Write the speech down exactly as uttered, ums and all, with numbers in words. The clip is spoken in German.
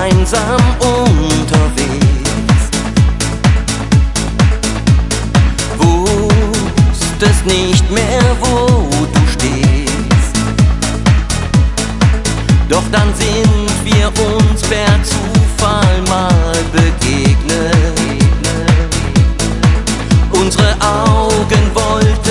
gemeinsam unterwegs. Wusstest nicht mehr, wo du stehst. Doch dann sind wir uns per Zufall mal begegnet. Unsere Augen wollten